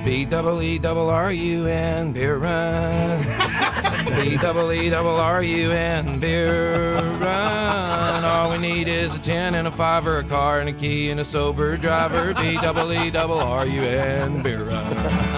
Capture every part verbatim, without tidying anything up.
B double E double R U N, beer run. B double E double R U N, beer run. All we need is a ten and a five or a car and a key and a sober driver. B double E double R U N, beer run.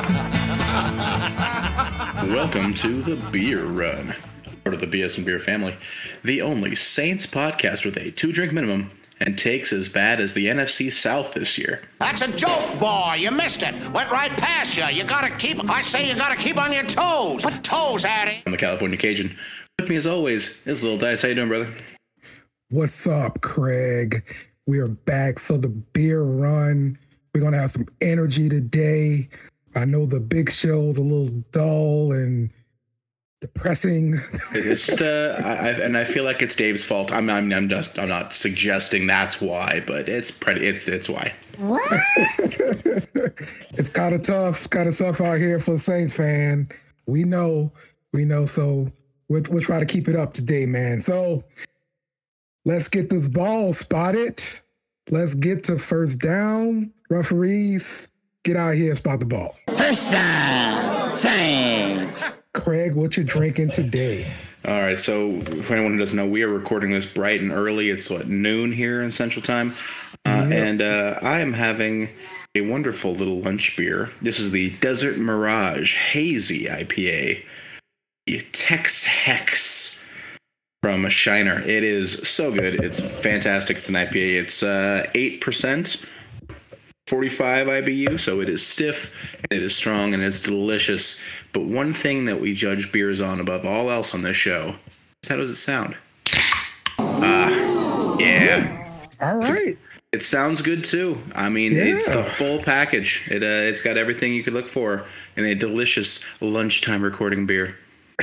Welcome to the Beer Run, part of the B S and Beer family, the only Saints podcast with a two-drink minimum and takes as bad as the N F C South this year. That's a joke, boy. You missed it. Went right past you. You gotta keep, I say you gotta keep on your toes. Put toes at it. I'm the California Cajun. With me as always is Little Dice. How you doing, brother? What's up, Craig? We are back for the Beer Run. We're gonna have some energy today. I know the big show's a little dull and depressing. It's uh, I, and I feel like it's Dave's fault. I'm, I'm, I'm just, I'm not suggesting that's why, but it's pretty, it's, it's why. It's kind of tough. It's kind of tough out here for a Saints fan. We know, we know. So we'll, we'll try to keep it up today, man. So let's get this ball spotted. Let's get to first down. Referees, get out here and spot the ball. First down, Saints. Craig, what you drinking today? All right, so for anyone who doesn't know, we are recording this bright and early. It's what, noon here in Central Time, uh, yeah. and uh, I am having a wonderful little lunch beer. This is the Desert Mirage Hazy I P A, the Tex Hex from Shiner. It is so good. It's fantastic. It's an I P A. It's uh, eight percent. forty-five I B U, so it is stiff, and it is strong, and it's delicious. But one thing that we judge beers on above all else on this show is how does it sound? Ah, uh, yeah. All right. It sounds good too. I mean, yeah. It's the full package. It uh, it's got everything you could look for in a delicious lunchtime recording beer.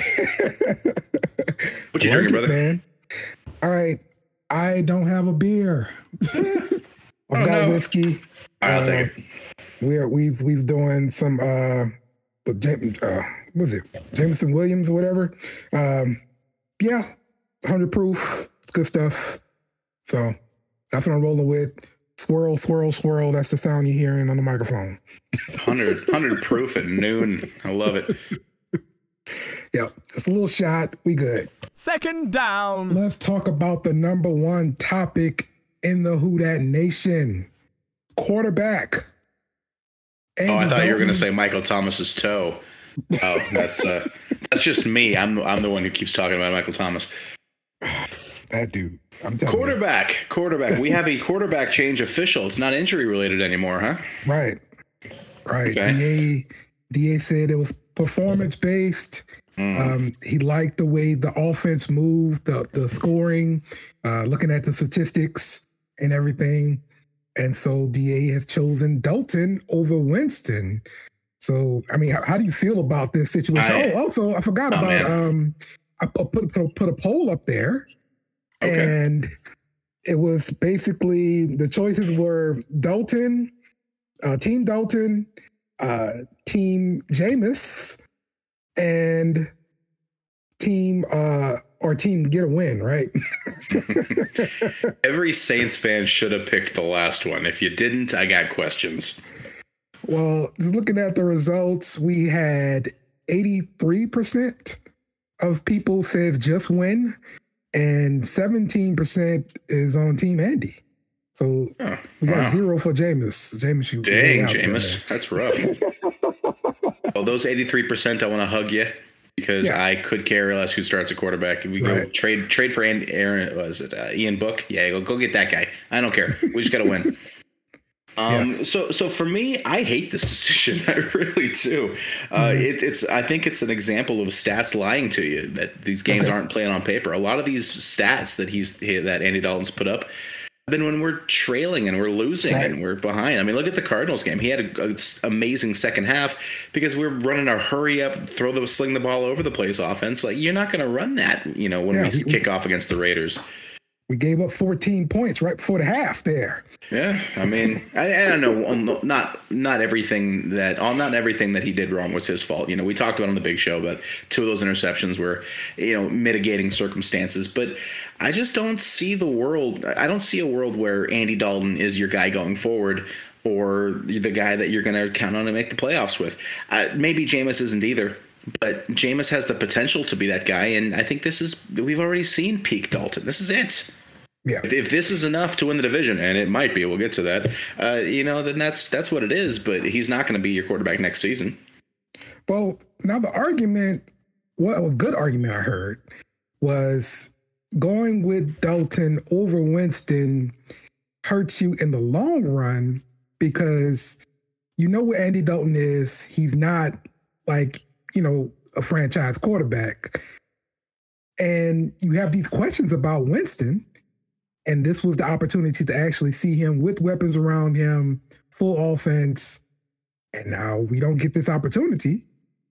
What you drinking, brother? Man. All right, I don't have a beer. I've oh, got no. whiskey. All right, I'll uh, take it. We're we've we've doing some uh, James, uh what was it Jameson Williams or whatever. Um, yeah, one hundred proof. It's good stuff. So that's what I'm rolling with. Swirl, swirl, swirl. That's the sound you're hearing on the microphone. one hundred, one hundred proof at noon. I love it. Yep, it's a little shot. We good. Second down. Let's talk about the number one topic in the Who Dat Nation. Quarterback. Andy oh, I thought Dalton. You were going to say Michael Thomas's toe. Oh, that's uh, that's just me. I'm I'm the one who keeps talking about Michael Thomas. That dude. I'm quarterback. You. Quarterback. We have a quarterback change official. It's not injury related anymore, huh? Right. Right. Okay. D A D A said it was performance based. Mm. Um, he liked the way the offense moved, the the scoring, uh, looking at the statistics and everything. And so D A has chosen Dalton over Winston. So, I mean, how, how do you feel about this situation? I, oh, also, I forgot oh, about, man. um, I put, put, put a poll up there. Okay. And it was basically, the choices were Dalton, uh, Team Dalton, uh, Team Jameis, and Team, uh, or Team Get a Win, right? Every Saints fan should have picked the last one. If you didn't, I got questions. Well, just looking at the results, we had eighty-three percent of people said just win, and seventeen percent is on Team Andy. So oh, we got wow. zero for Jameis. Jameis, you dang, Jameis, that's rough. Well, those eighty-three percent, I want to hug you. Because yeah. I could care less who starts a quarterback. We go right. trade trade for Aaron. Was it uh, Ian Book? Yeah, go go get that guy. I don't care. We just got to win. Um, yes. So so for me, I hate this decision. I really do. Uh, mm-hmm. it, it's I think it's an example of stats lying to you that these games okay. aren't playing on paper. A lot of these stats that he's that Andy Dalton's put up. Then when we're trailing and we're losing right. and we're behind. I mean, look at the Cardinals game. He had an amazing second half because we're running a hurry up, throw the sling the ball over the place offense. Like you're not going to run that, you know, when yeah, we, we kick off against the Raiders. We gave up fourteen points right before the half there. Yeah, I mean, I, I don't know. Not not everything that not everything that he did wrong was his fault. You know, we talked about on the big show, but two of those interceptions were, you know, mitigating circumstances. But I just don't see the world. I don't see a world where Andy Dalton is your guy going forward. or the guy that you're going to count on to make the playoffs with. Uh, maybe Jameis isn't either, but Jameis has the potential to be that guy. And I think this is, we've already seen peak Dalton. This is it. Yeah. If, if this is enough to win the division, and it might be, we'll get to that, uh, you know, then that's, that's what it is. But he's not going to be your quarterback next season. Well, now the argument, well, a good argument I heard was going with Dalton over Winston hurts you in the long run because you know what Andy Dalton is. He's not like, you know, a franchise quarterback. And you have these questions about Winston. And this was the opportunity to actually see him with weapons around him, full offense. And now we don't get this opportunity.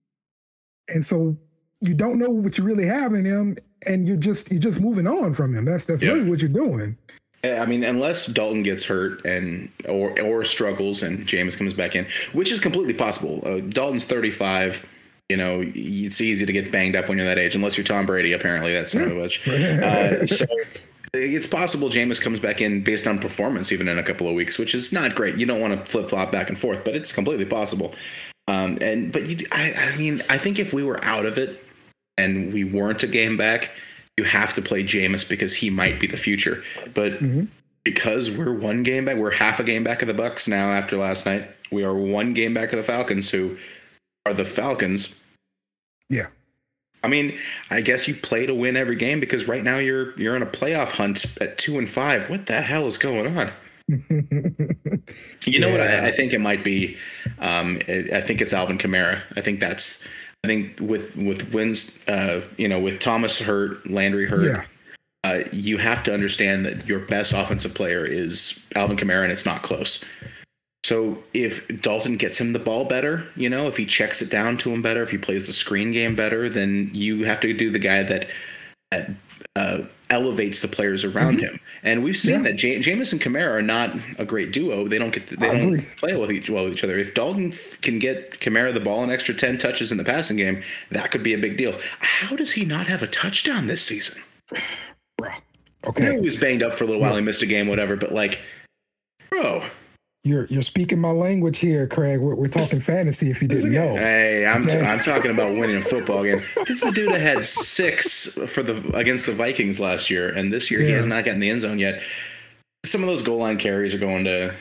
And so you don't know what you really have in him, and you're just you're just moving on from him. That's that's yeah. really what you're doing. I mean, unless Dalton gets hurt and or or struggles and Jameis comes back in, which is completely possible. Uh, Dalton's thirty-five. You know, it's easy to get banged up when you're that age, unless you're Tom Brady. Apparently, that's not much. Uh, so it's possible Jameis comes back in based on performance, even in a couple of weeks, which is not great. You don't want to flip flop back and forth, but it's completely possible. Um, and but you, I, I mean, I think if we were out of it and we weren't a game back, you have to play Jameis because he might be the future. But mm-hmm. because we're one game back, we're half a game back of the Bucs now after last night. We are one game back of the Falcons, who are the Falcons. Yeah. I mean, I guess you play to win every game because right now you're you're in a playoff hunt at two and five. What the hell is going on? You know yeah. what? I, I think it might be. Um, I think it's Alvin Kamara. I think that's. I think with with wins, uh, you know, with Thomas hurt, Landry hurt, yeah. uh, you have to understand that your best offensive player is Alvin Kamara, and it's not close. So if Dalton gets him the ball better, you know, if he checks it down to him better, if he plays the screen game better, then you have to do the guy that that uh, elevates the players around mm-hmm. him. And we've seen yeah. that J- Jameis and Kamara are not a great duo. They don't get to, they I don't agree. play with each, well with each other. If Dalton can get Kamara the ball an extra ten touches in the passing game, that could be a big deal. How does he not have a touchdown this season? Bro, okay. I know he was banged up for a little while. Yeah. He missed a game, whatever. But like, bro. You're you're speaking my language here, Craig. We're, we're talking fantasy. If you didn't know, hey, I'm t- I'm talking about winning a football game. This is the dude that had six for the against the Vikings last year, and this year yeah. he has not gotten the end zone yet. Some of those goal line carries are going to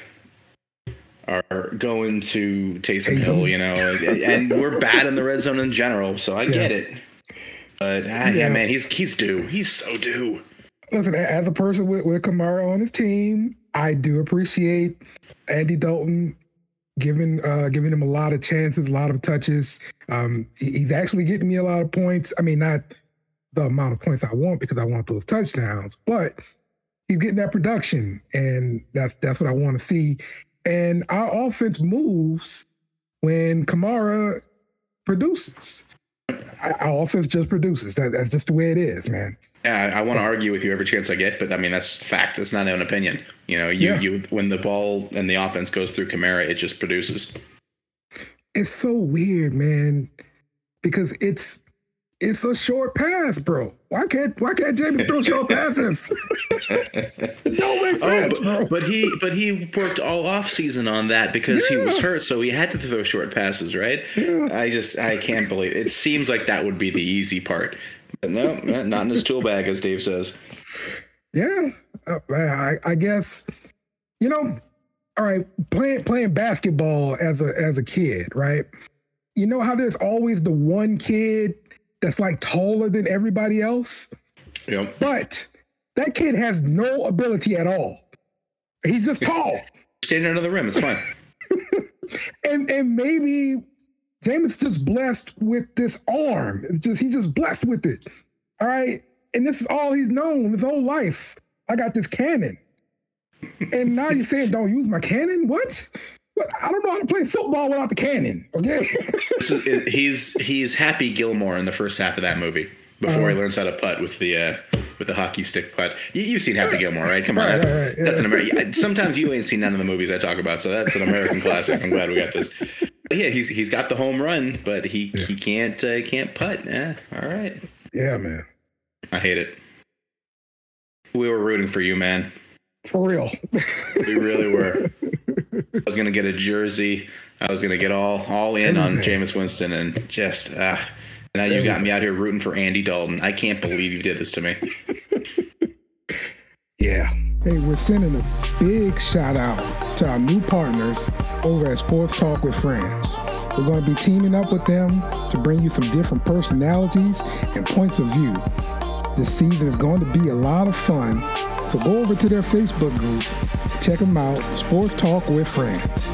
are going to Taysom, Taysom. Hill, you know, and we're bad in the red zone in general, so I yeah. get it. But ah, yeah. yeah, man, he's he's due. He's so due. Listen, as a person with, with Kamara on his team, I do appreciate Andy Dalton giving uh, giving him a lot of chances, a lot of touches. Um, he's actually getting me a lot of points. I mean, not the amount of points I want because I want those touchdowns, but he's getting that production, and that's that's what I want to see. And our offense moves when Kamara produces. Our offense just produces. That, that's just the way it is, man. Yeah, I, I want to argue with you every chance I get, but I mean that's fact. It's not an opinion. You know, you, yeah. you when the ball and the offense goes through Kamara, it just produces. It's so weird, man, because it's it's a short pass, bro. Why can't why can't Jameis throw short passes? It don't make sense, oh, but, bro. But he but he worked all off season on that because yeah. he was hurt, so he had to throw short passes, right? Yeah. I just I can't believe it. It seems like that would be the easy part. But no, not in his tool bag, as Dave says. Yeah, uh, I, I guess, you know, all right, playing playing basketball as a as a kid, right? You know how there's always the one kid that's like taller than everybody else? Yep. But that kid has no ability at all. He's just tall. Standing under the rim, it's fine. and and maybe Jameis just blessed with this arm. It's just he's just blessed with it. All right. And this is all he's known his whole life. I got this cannon. And now you're saying don't use my cannon? What? What? I don't know how to play football without the cannon. Okay. So he's he's Happy Gilmore in the first half of that movie before uh, he learns how to putt with the uh, with the hockey stick putt. You, you've seen Happy Gilmore, right? Come on, right, that's, right, right, yeah. that's an American. Sometimes you ain't seen none of the movies I talk about, so that's an American classic. I'm glad we got this. Yeah, he's he's got the home run, but he yeah. he can't uh, can't putt. Eh, all right. Yeah, man. I hate it. We were rooting for you, man. For real. We really were. I was gonna get a jersey. I was gonna get all all in Everything. on Jameis Winston, and just uh, now you got me out here rooting for Andy Dalton. I can't believe you did this to me. Yeah. Hey, we're sending a big shout out to our new partners over at Sports Talk with Friends. We're going to be teaming up with them to bring you some different personalities and points of view. This season is going to be a lot of fun, so go over to their Facebook group, check them out, Sports Talk with Friends.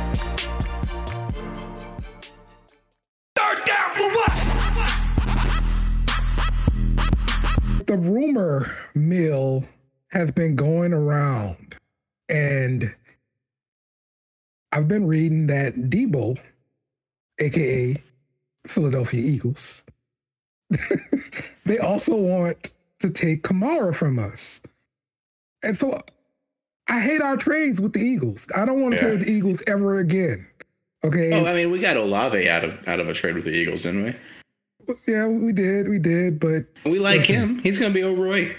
The rumor mill has been going around, and I've been reading that Debo, aka Philadelphia Eagles, they also want to take Kamara from us. And so I hate our trades with the Eagles. I don't want to yeah. trade with the Eagles ever again. Okay. Oh, I mean, we got Olave out of out of a trade with the Eagles, didn't we? Yeah, we did. We did, but we like listen. him. He's going to be overweight.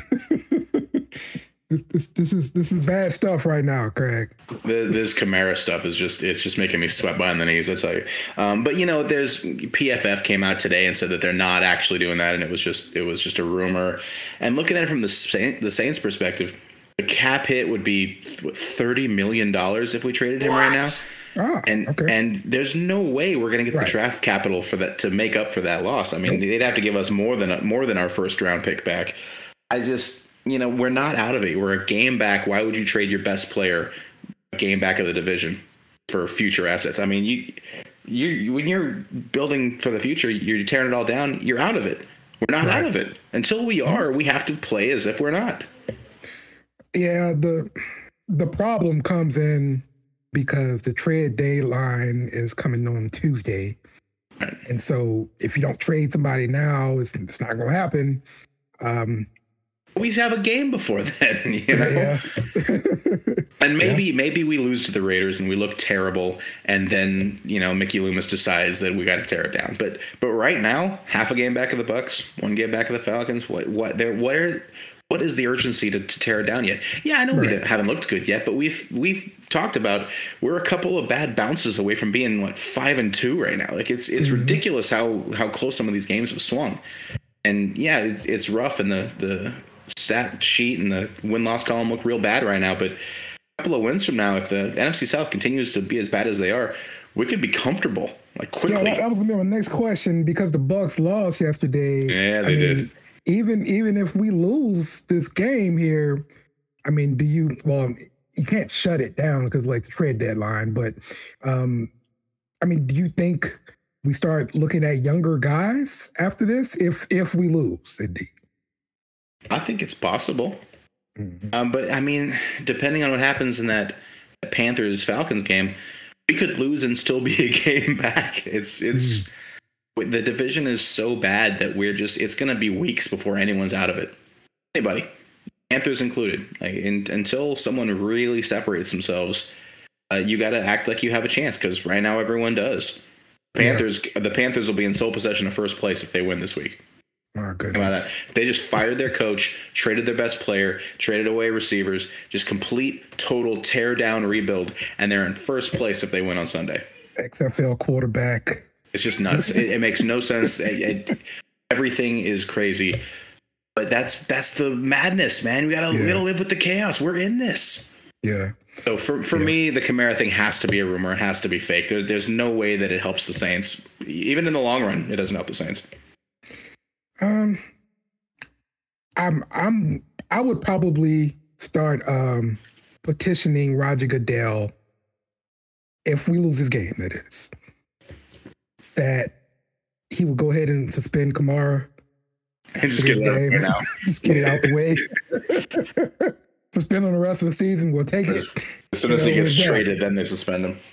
This, this is this is bad stuff right now, Craig. This Kamara stuff is just it's just making me sweat behind the knees, I tell you. Um, but you know, there's P F F came out today and said that they're not actually doing that, and it was just it was just a rumor. And looking at it from the Saint, the Saints' perspective, the cap hit would be what, thirty million dollars if we traded him what? right now. Oh, and okay. and there's no way we're going to get right. the draft capital for that to make up for that loss. I mean, nope. they'd have to give us more than a, more than our first round pick back. I just. You know, we're not out of it. We're a game back. Why would you trade your best player a game back of the division for future assets? I mean, you, you when you're building for the future, you're tearing it all down. You're out of it. We're not right. out of it. Until we are, we have to play as if we're not. Yeah, the the problem comes in because the trade deadline is coming on Tuesday. Right. And so if you don't trade somebody now, it's, it's not going to happen. Um We have a game before then, you know. Yeah. And maybe yeah. maybe we lose to the Raiders and we look terrible, and then you know Mickey Loomis decides that we got to tear it down. But but right now, half a game back of the Bucks, one game back of the Falcons. What what there where what is the urgency to, to tear it down yet? Yeah, I know right. we haven't looked good yet, but we've we've talked about we're a couple of bad bounces away from being what five and two right now. Like it's it's mm-hmm. ridiculous how how close some of these games have swung. And yeah, it, it's rough, and the the stat sheet and the win-loss column look real bad right now, but a couple of wins from now, if the N F C South continues to be as bad as they are, we could be comfortable, like quickly. Yeah, that, that was gonna be my next question, because the Bucks lost yesterday. Yeah, they I mean, did. Even even if we lose this game here, I mean, do you? Well, you can't shut it down because like the trade deadline, but um, I mean, do you think we start looking at younger guys after this if if we lose indeed? I think it's possible. Mm-hmm. Um, but, I mean, depending on what happens in that Panthers-Falcons game, we could lose and still be a game back. It's it's mm-hmm. the division is so bad that we're just it's going to be weeks before anyone's out of it. Anybody, Panthers included. Like in, until someone really separates themselves, uh, you got to act like you have a chance, because right now everyone does. Panthers, yeah. The Panthers will be in sole possession of first place if they win this week. Oh, goodness. They just fired their coach, traded their best player, traded away receivers, just complete, total tear down rebuild, and they're in first place if they win on Sunday. X F L quarterback. It's just nuts. it, it makes no sense. It, it, everything is crazy, but that's that's the madness, man. We gotta yeah. we gotta live with the chaos. We're in this. Yeah. So for for yeah. me, the Kamara thing has to be a rumor. It has to be fake. There's there's no way that it helps the Saints. Even in the long run, it doesn't help the Saints. Um, I'm I'm I would probably start um petitioning Roger Goodell if we lose this game. That is that he would go ahead and suspend Kamara and just get it out right now. Just get it out the way. Suspend on the rest of the season. We'll take it. As soon as he gets traded, then they suspend him.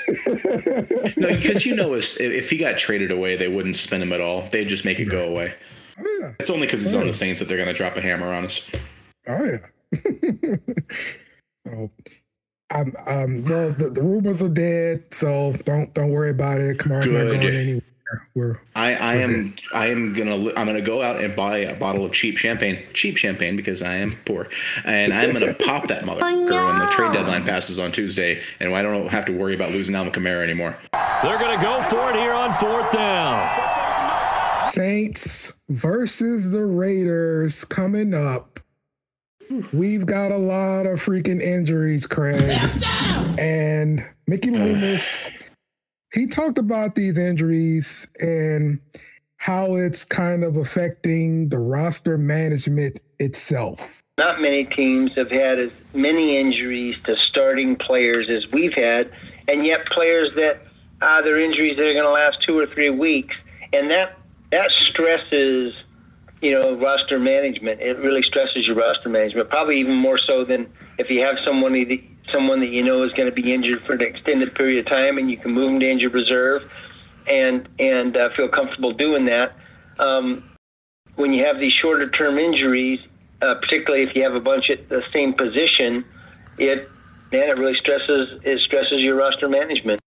No, because you know, if, if he got traded away, they wouldn't suspend him at all. They'd just make it go away. Oh, yeah. It's only because he's oh, on yeah. the Saints that they're going to drop a hammer on us. Oh yeah. so, um, um, well, the, the rumors are dead, so don't don't worry about it. Kamara's not going anywhere. We're, I, I we're am good. I am gonna I'm gonna go out and buy a bottle of cheap champagne, cheap champagne because I am poor, and I'm gonna pop that motherfucker oh, no. when the trade deadline passes on Tuesday, and I don't have to worry about losing Alvin Kamara anymore. They're gonna go for it here on fourth down. Saints versus the Raiders coming up. We've got a lot of freaking injuries, Craig, and Mickey Loomis. He talked about these injuries and how it's kind of affecting the roster management itself. Not many teams have had as many injuries to starting players as we've had, and yet players that uh, their injuries that are going to last two or three weeks, and that that stresses, you know, roster management. It really stresses your roster management, probably even more so than if you have someone that someone that you know is going to be injured for an extended period of time, and you can move them to injured reserve and and uh, feel comfortable doing that. Um, when you have these shorter term injuries, uh, particularly if you have a bunch at the same position, it man, it really stresses it stresses your roster management.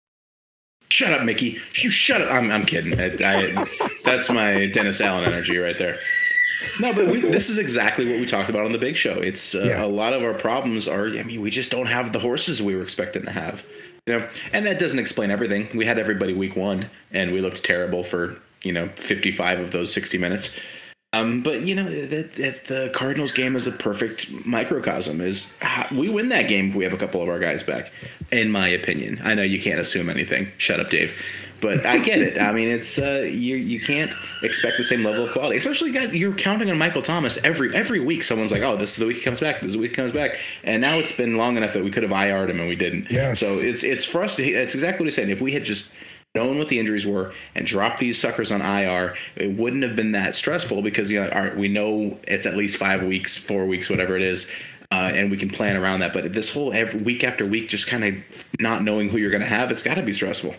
Shut up, Mickey. You shut up. I'm I'm kidding. I, I, that's my Dennis Allen energy right there. No, but we, this is exactly what we talked about on the Big Show. It's uh, yeah. a lot of our problems are, I mean, we just don't have the horses we were expecting to have, you know, and that doesn't explain everything. We had everybody week one and we looked terrible for, you know, fifty-five of those sixty minutes. Um, but, you know, that, that the Cardinals game is a perfect microcosm. Is how, we win that game if we have a couple of our guys back, in my opinion. I know you can't assume anything. Shut up, Dave. But I get it. I mean, it's uh, you you can't expect the same level of quality, especially guys, you're counting on Michael Thomas every every week. Someone's like, oh, this is the week he comes back. This is the week he comes back. And now it's been long enough that we could have I R'd him and we didn't. Yes. So it's it's frustrating. It's exactly what he's saying. If we had just known what the injuries were and dropped these suckers on I R, it wouldn't have been that stressful because, you know, our, we know it's at least five weeks, four weeks, whatever it is. Uh, and we can plan around that. But this whole every week after week, just kind of not knowing who you're going to have, it's got to be stressful.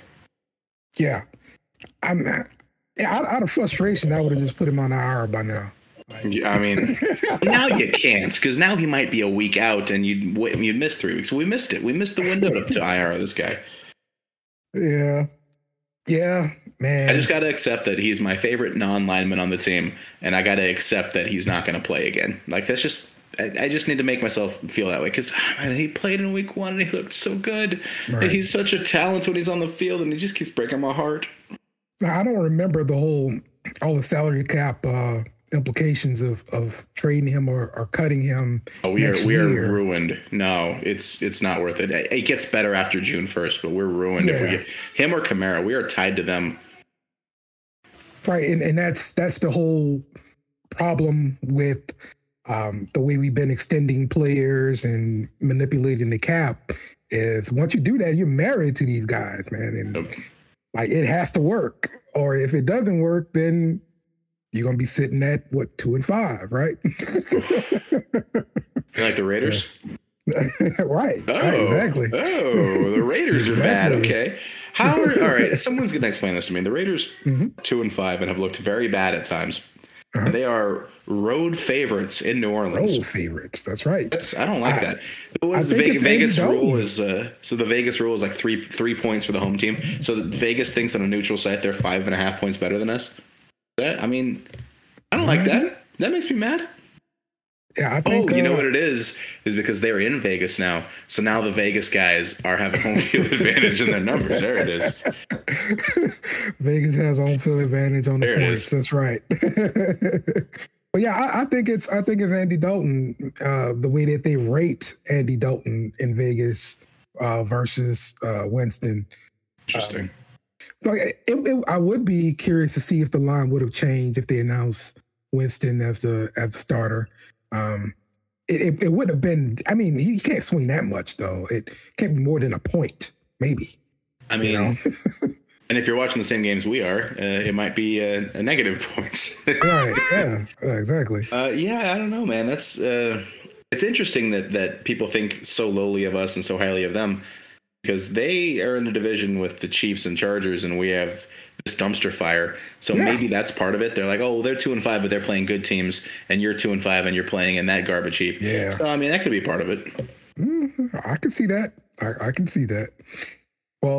Yeah. I'm yeah, out, out of frustration, I would have just put him on I R by now. Like, I mean, now you can't, because now he might be a week out and you'd, you'd miss three weeks. We missed it. We missed the window to, to I R this guy. Yeah. Yeah, man. I just got to accept that he's my favorite non-lineman on the team, and I got to accept that he's not going to play again. Like, that's just, I, I just need to make myself feel that way, because man, he played in week one and he looked so good. Right. He's such a talent when he's on the field, and he just keeps breaking my heart. I don't remember the whole, all the salary cap uh, implications of, of trading him or, or cutting him. Oh, we are we year. are ruined. No, it's it's not worth it. It gets better after June first, but we're ruined yeah. if we get him or Kamara. We are tied to them. Right, and and that's that's the whole problem with um, the way we've been extending players and manipulating the cap. Is once you do that, you're married to these guys, man, and. Okay. Like, it has to work, or if it doesn't work, then you're gonna be sitting at what two and five, right? You like the Raiders, right? Oh, right, exactly. Oh, the Raiders exactly. are bad. Okay, how are all right? Someone's gonna explain this to me. The Raiders mm-hmm. two and five and have looked very bad at times. Uh-huh. And they are road favorites in New Orleans. Road favorites. That's right. That's, I don't like I, that. It was the Vegas, Vegas rule is uh, so the Vegas rule is like three three points for the home team. So Vegas thinks on a neutral site they're five and a half points better than us. That I mean, I don't like that. That makes me mad. Yeah, I think. Oh, you uh, know what it is? Is because they're in Vegas now. So now the Vegas guys are having home field advantage in their numbers. There it is. Vegas has home field advantage on the there points. That's right. But yeah, I, I think it's I think it's Andy Dalton. Uh, the way that they rate Andy Dalton in Vegas uh, versus uh, Winston. Interesting. Um, so it, it, I would be curious to see if the line would have changed if they announced Winston as the as the starter. Um, it, it, it wouldn't have been, I mean, he can't swing that much though. It can't be more than a point, maybe. I mean, you know? And if you're watching the same games we are, uh, it might be a, a negative point. Right. Yeah, exactly. Uh, yeah. I don't know, man. That's, uh, it's interesting that, that people think so lowly of us and so highly of them, because they are in the division with the Chiefs and Chargers, and we have this dumpster fire. So yeah. maybe that's part of it. They're like, oh, well, they're two and five, but they're playing good teams, and you're two and five, and you're playing in that garbage heap. Yeah. So I mean, that could be part of it. Mm-hmm. I can see that. I, I can see that. Well,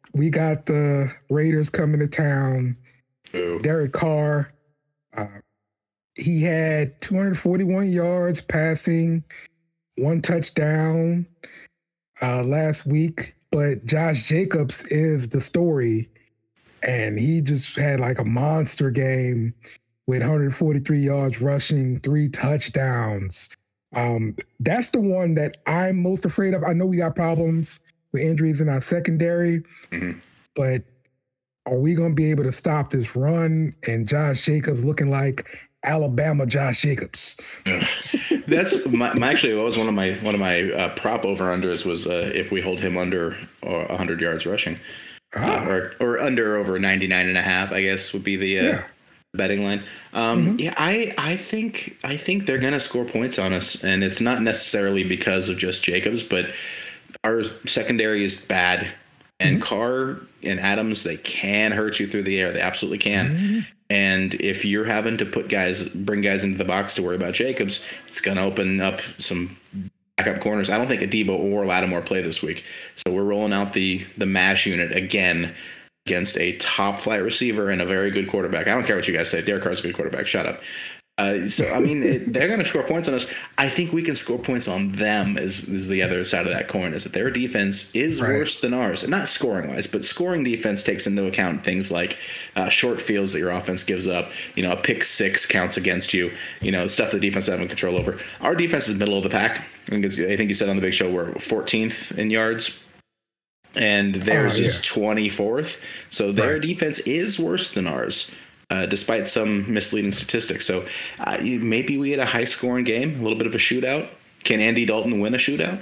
we got the Raiders coming to town. Ooh. Derek Carr, uh, he had two hundred forty-one yards passing, one touchdown uh, last week. But Josh Jacobs is the story, and he just had like a monster game with one hundred forty-three yards rushing, three touchdowns. Um, that's the one that I'm most afraid of. I know we got problems with injuries in our secondary, mm-hmm. but are we going to be able to stop this run and Josh Jacobs looking like Alabama Josh Jacobs? That's my, my actually what was one of my one of my uh, prop over unders was uh, if we hold him under uh, one hundred yards rushing, ah. uh, or or under over ninety-nine and a half, I guess would be the uh, yeah. betting line. Um, mm-hmm. Yeah, I I think I think they're gonna score points on us, and it's not necessarily because of just Jacobs, but our secondary is bad. And mm-hmm. Carr and Adams, they can hurt you through the air. They absolutely can. Mm-hmm. And if you're having to put guys, bring guys into the box to worry about Jacobs, it's going to open up some backup corners. I don't think Adebo or Lattimore play this week. So we're rolling out the the MASH unit again against a top flight receiver and a very good quarterback. I don't care what you guys say. Derek Carr's a good quarterback. Shut up. Uh, so, I mean, it, they're going to score points on us. I think we can score points on them is, is the other side of that coin, is that their defense is right. worse than ours. Not scoring-wise, but scoring defense takes into account things like uh, short fields that your offense gives up. You know, a pick six counts against you. You know, stuff the defense doesn't have control over. Our defense is middle of the pack. I think, I think you said on the big show we're fourteenth in yards. And theirs oh, yeah. is twenty-fourth. So their right. defense is worse than ours. Uh, despite some misleading statistics. So uh, maybe we had a high-scoring game, a little bit of a shootout. Can Andy Dalton win a shootout?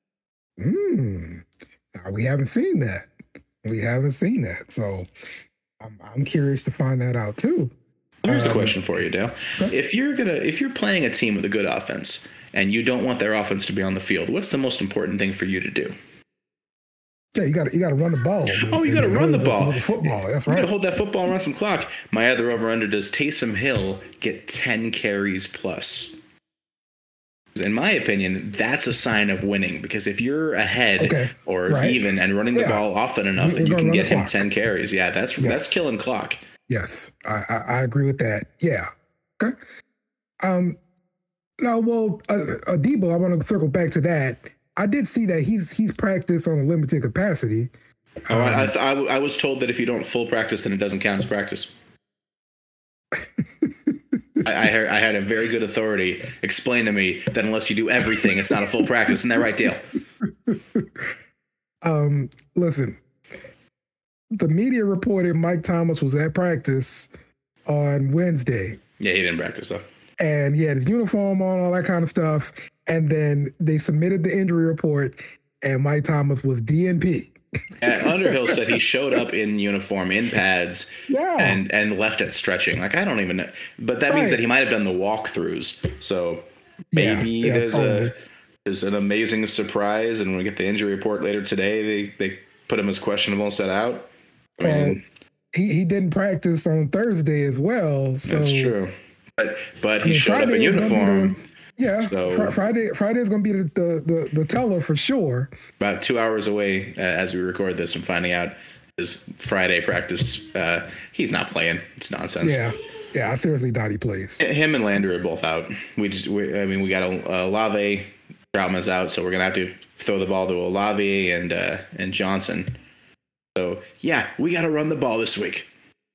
Mm, we haven't seen that. We haven't seen that. So I'm, I'm curious to find that out, too. Here's um, a question for you, Dale. If you're gonna, if you're playing a team with a good offense and you don't want their offense to be on the field, what's the most important thing for you to do? Yeah, you got you got to run the ball. Oh, you got to run the ball. The football. That's right. You got to hold that football and run some clock. My other over under, does Taysom Hill get ten carries plus? In my opinion, that's a sign of winning, because if you're ahead okay. or right. even and running the yeah. ball often enough, that you can get him ten carries. Yeah, that's yes. that's killing clock. Yes, I, I, I agree with that. Yeah. Okay. Um. Now, well, uh, Adebo, I want to circle back to that. I did see that he's he's practiced on a limited capacity. Oh, um, I, I, I was told that if you don't full practice, then it doesn't count as practice. I, I, heard, I had a very good authority explain to me that unless you do everything, it's not a full practice. Isn't that right, Dale? Um, listen, the media reported Mike Thomas was at practice on Wednesday. Yeah, he didn't practice though. And he had his uniform on, all that kind of stuff. And then they submitted the injury report, and Mike Thomas was D N P. And Underhill said he showed up in uniform, in pads, yeah. and, and left it stretching. Like, I don't even know. But that right. means that he might have done the walkthroughs. So maybe yeah, yeah, there's totally. a there's an amazing surprise, and when we get the injury report later today, they, they put him as questionable and set out. I mean, well, he, he didn't practice on Thursday as well. So. That's true. But, but he I mean, showed Friday up in uniform. Yeah, so, fr- Friday Friday is going to be the, the, the, the teller for sure. About two hours away uh, as we record this from finding out his Friday practice. Uh, he's not playing. It's nonsense. Yeah, yeah, I seriously doubt he plays. Him and Landry are both out. We just, we, I mean, we got a, Olave, Troutman's out, so we're going to have to throw the ball to Olave and uh, and Johnson. So, yeah, we got to run the ball this week.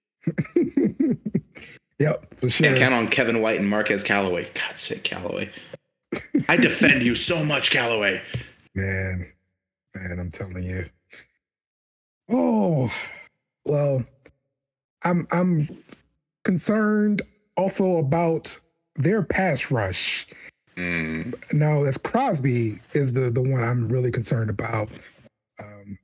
Yep, for sure. Can't count on Kevin White and Marquez Callaway. God's sake, Callaway. I defend you so much, Callaway. Man, man, I'm telling you. Oh, well, I'm I'm concerned also about their pass rush. Mm. Now, as Crosby is the, the one I'm really concerned about. Um,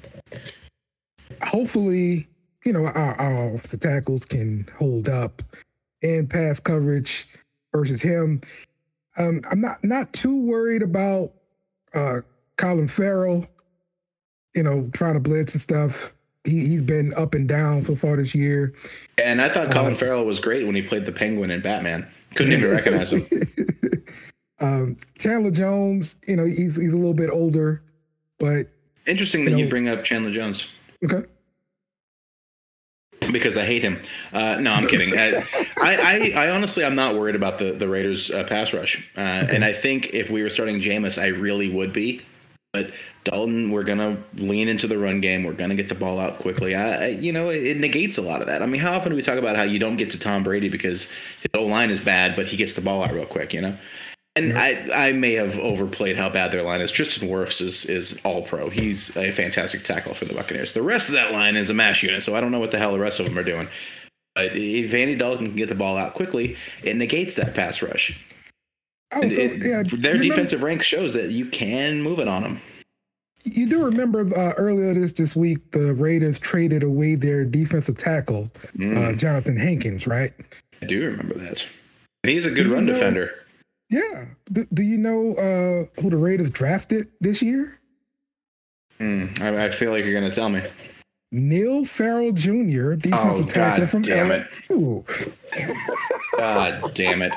hopefully, you know, our, our offensive tackles can hold up in pass coverage versus him. Um, I'm not not too worried about uh, Colin Farrell, you know, trying to blitz and stuff. He, he's been up and down so far this year. And I thought Colin um, Farrell was great when he played the Penguin in Batman. Couldn't even recognize him. um, Chandler Jones, you know, he's he's a little bit older, but interesting that you, know, you bring up Chandler Jones. Okay. Because I hate him. Uh, no, I'm kidding. I, I, I honestly, I'm not worried about the the Raiders uh, pass rush, uh, okay. and I think if we were starting Jameis, I really would be. But Dalton, we're gonna lean into the run game. We're gonna get the ball out quickly. I, I, you know, it, it negates a lot of that. I mean, how often do we talk about how you don't get to Tom Brady because his O line is bad, but he gets the ball out real quick? You know. And yeah. I, I may have overplayed how bad their line is. Tristan Wirfs is, is all pro. He's a fantastic tackle for the Buccaneers. The rest of that line is a mash unit, so I don't know what the hell the rest of them are doing. But if Andy Dalton can get the ball out quickly, it negates that pass rush. Oh, so, it, yeah, their defensive remember, rank shows that you can move it on them. You do remember uh, earlier this this week, the Raiders traded away their defensive tackle, mm. uh, Jonathan Hankins, right? I do remember that. And he's a good run know, defender. Yeah. Do, do you know uh, who the Raiders drafted this year? Mm, I, I feel like you're going to tell me. Neil Farrell Junior, defensive oh, tackle God from damn L S U. It. God damn it.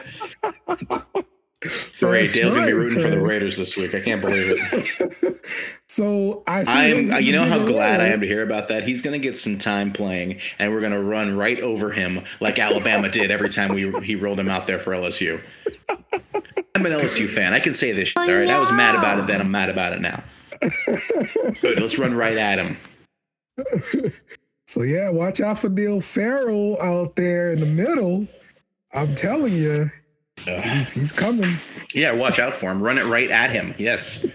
Great. Dale's right, going to be rooting Craig. for the Raiders this week. I can't believe it. So I I'm, you know how glad I am to hear about that? He's going to get some time playing, and we're going to run right over him like Alabama did every time we he rolled him out there for L S U. I'm an L S U fan. I can say this shit, all right? I was mad about it then. I'm mad about it now. Good. Let's run right at him. So, yeah, watch out for Neil Farrell out there in the middle. I'm telling you, he's, he's coming. Yeah, watch out for him. Run it right at him. Yes.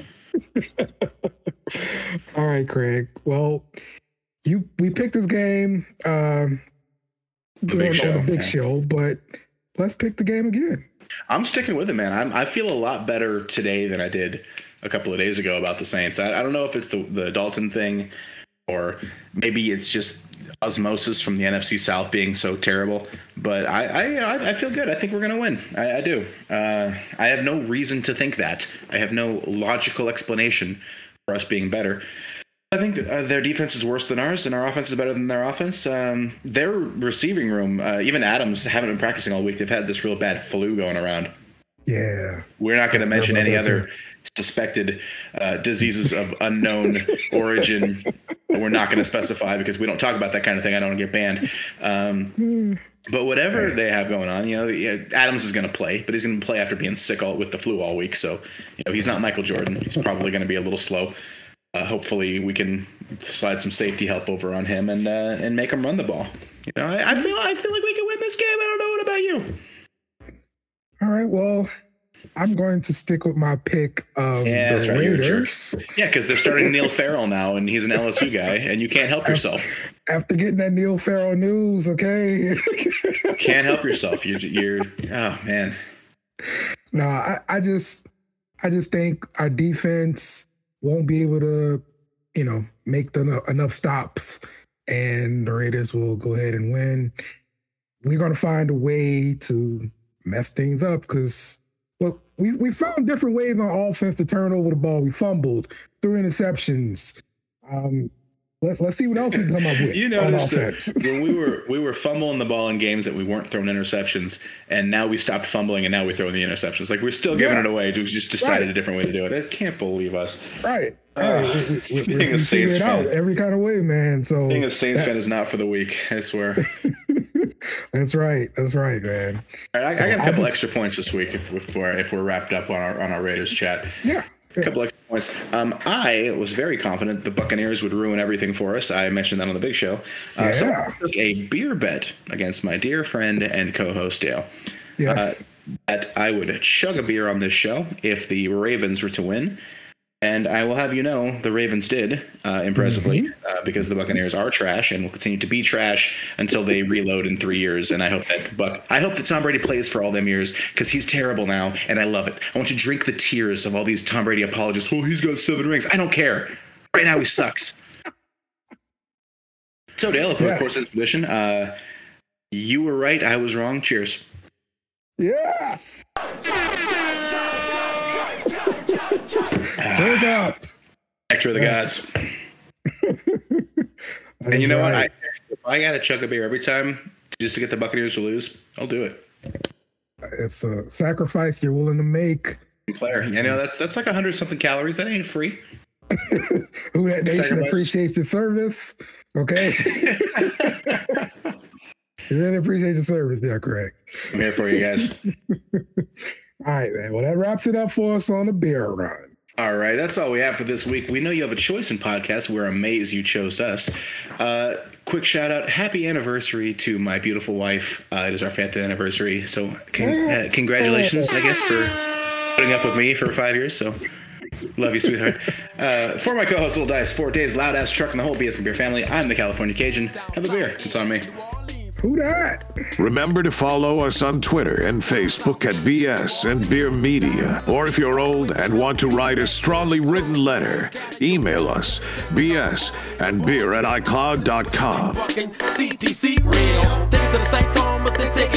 All right, Craig. Well, you we picked this game um, the big on, show. on the big yeah. show, but let's pick the game again. I'm sticking with it, man. I'm, I feel a lot better today than I did a couple of days ago about the Saints. I, I don't know if it's the, the Dalton thing or maybe it's just osmosis from the N F C South being so terrible. But I I, I feel good. I think we're going to win. I, I do. Uh, I have no reason to think that. I have no logical explanation for us being better. I think uh, their defense is worse than ours, and our offense is better than their offense. Um, their receiving room, uh, even Adams, haven't been practicing all week. They've had this real bad flu going around. Yeah. We're not going to mention any other suspected uh, diseases of unknown origin. We're not going to specify because we don't talk about that kind of thing. I don't want to get banned. Um, but whatever they have going on, you know, yeah, Adams is going to play, but he's going to play after being sick all, with the flu all week. So, you know, he's not Michael Jordan. He's probably going to be a little slow. Uh, hopefully we can slide some safety help over on him and uh, and make him run the ball. You know, I, I feel I feel like we can win this game. I don't know. What about you? All right. Well, I'm going to stick with my pick of yeah, the right, Raiders. Yeah, because they're starting Neil Farrell now, and he's an L S U guy, and you can't help yourself. After getting that Neil Farrell news, okay? Can't help yourself. You're, you're oh man. No, I, I just, I just think our defense won't be able to, you know, make the, enough stops, and the Raiders will go ahead and win. We're going to find a way to mess things up because, look, we we found different ways on offense to turn over the ball. We fumbled, threw interceptions. Um, let's let's see what else we can come up with. You noticed that when we were we were fumbling the ball in games that we weren't throwing interceptions, and now we stopped fumbling and now we throw in the interceptions. Like we're still giving yeah. it away. We just decided right. a different way to do it. I can't believe us. Right. Uh, right. We, we, we, being a Saints fan, out every kind of way, man. So being a Saints that, fan is not for the weak. I swear. That's right. That's right, man. All right, I, so I got a couple just, extra points this week if, if we're if we're wrapped up on our on our Raiders chat. Yeah. A couple extra points. Um, I was very confident the Buccaneers would ruin everything for us. I mentioned that on the big show. Uh, yeah. So I took a beer bet against my dear friend and co-host Dale. Yes. Uh, that I would chug a beer on this show if the Ravens were to win. And I will have you know, the Ravens did uh, impressively mm-hmm. uh, because the Buccaneers are trash and will continue to be trash until they reload in three years. And I hope that Buck, I hope that Tom Brady plays for all them years because he's terrible now, and I love it. I want to drink the tears of all these Tom Brady apologists. Oh, he's got seven rings. I don't care. Right now, he sucks. So Dale, yes. of course, this position. Uh, you were right. I was wrong. Cheers. Yes. Drink up. Nectar of the gods. And you know right. what? I, if I got to chug a beer every time just to get the Buccaneers to lose, I'll do it. It's a sacrifice you're willing to make. Claire, you know, that's that's like a hundred something calories. That ain't free. Who that nation appreciates your service. Okay. You really appreciate your service there, Craig. I'm here for you guys. All right, man. Well, that wraps it up for us on the beer run. All right, that's all we have for this week. We know you have a choice in podcasts. We're amazed you chose us. Uh, quick shout out, happy anniversary to my beautiful wife. Uh, it is our fifth anniversary, so con- uh, congratulations, I guess, for putting up with me for five years. So love you, sweetheart. Uh, for my co-host, Little Dice, for Dave's loud ass truck and the whole B S and Beer family, I'm the California Cajun. Have a beer. It's on me. Who that? Remember to follow us on Twitter and Facebook at B S and Beer Media. Or if you're old and want to write a strongly written letter, email us B S and beer at iCloud dot com. C T C real. Take it to the Saint Thomas, then take